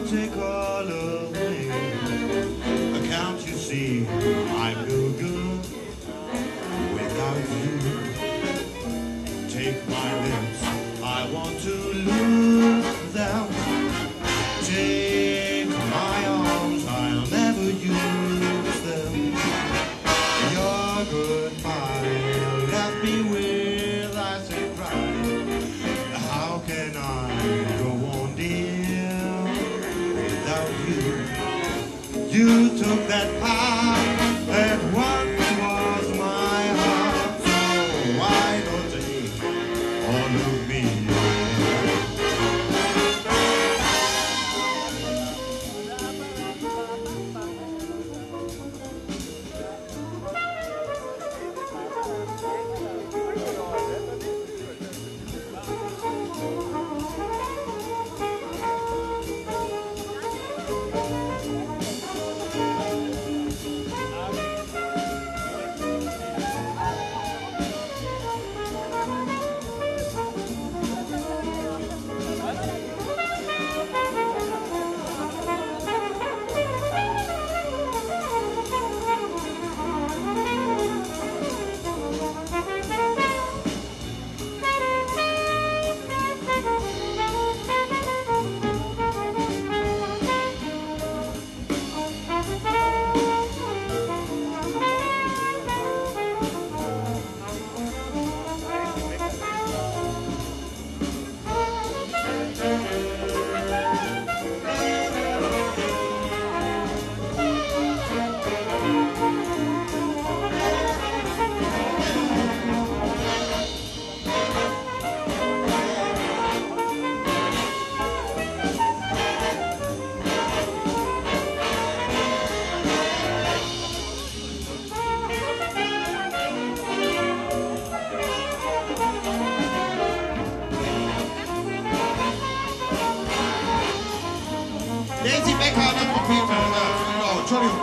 take all of me. Can't you see I'm no good without you? Take my lips, I want to lose them. Take my arms, I'll never use them. Your goodbye left me with eyes that cry. How can I go on, dear, without you? You took that path that once was my heart, so why don't take all of me? Daisy Becker an der Trompete, genau, Entschuldigung.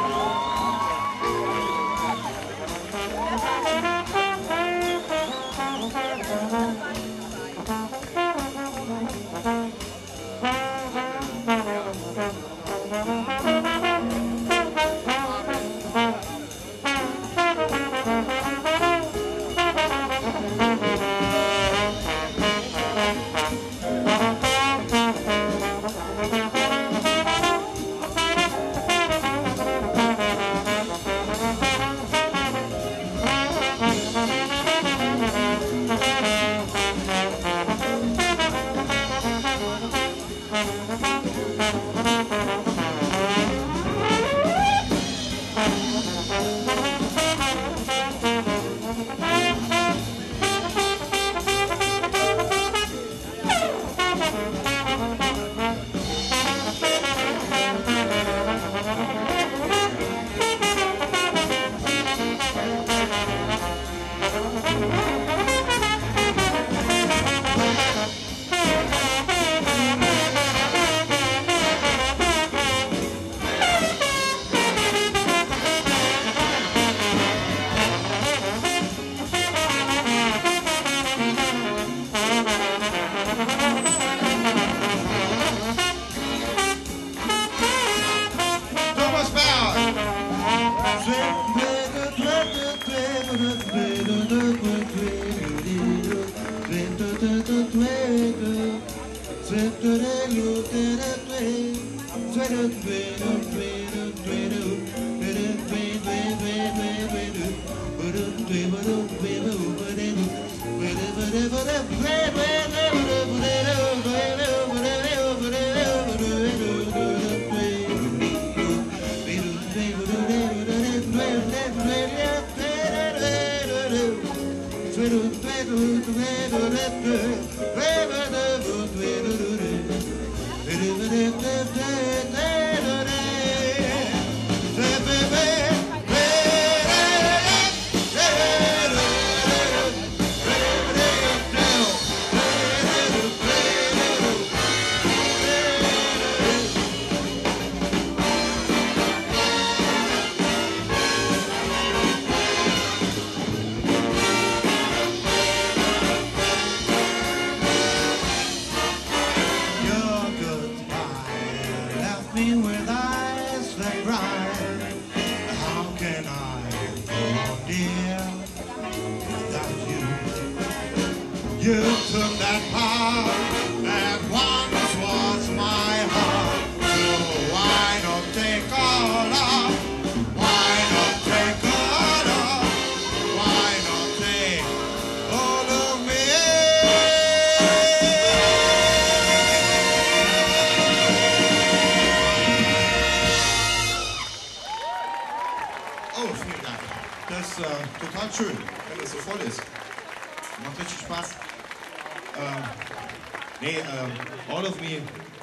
schön, wenn das so voll ist. Macht richtig Spaß. All of me